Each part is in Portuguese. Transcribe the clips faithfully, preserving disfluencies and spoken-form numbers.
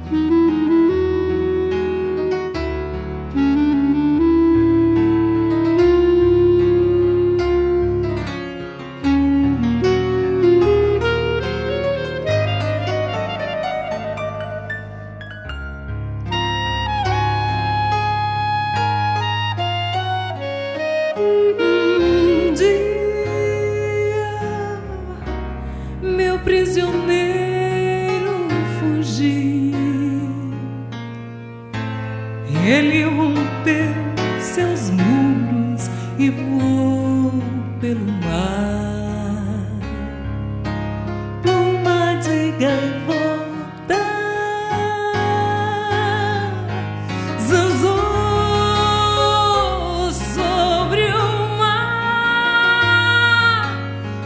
Um dia meu prisioneiro fugiu, ele rompeu seus muros e voou pelo mar, pluma de gaivota zanzou sobre o mar,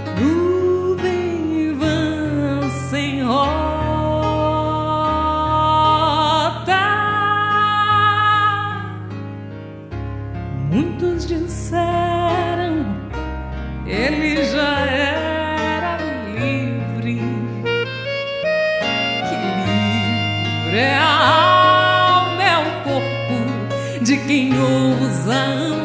nuvem vã sem rota. Muitos disseram ele já era livre, que livre é a alma, é o corpo de quem ousa amar.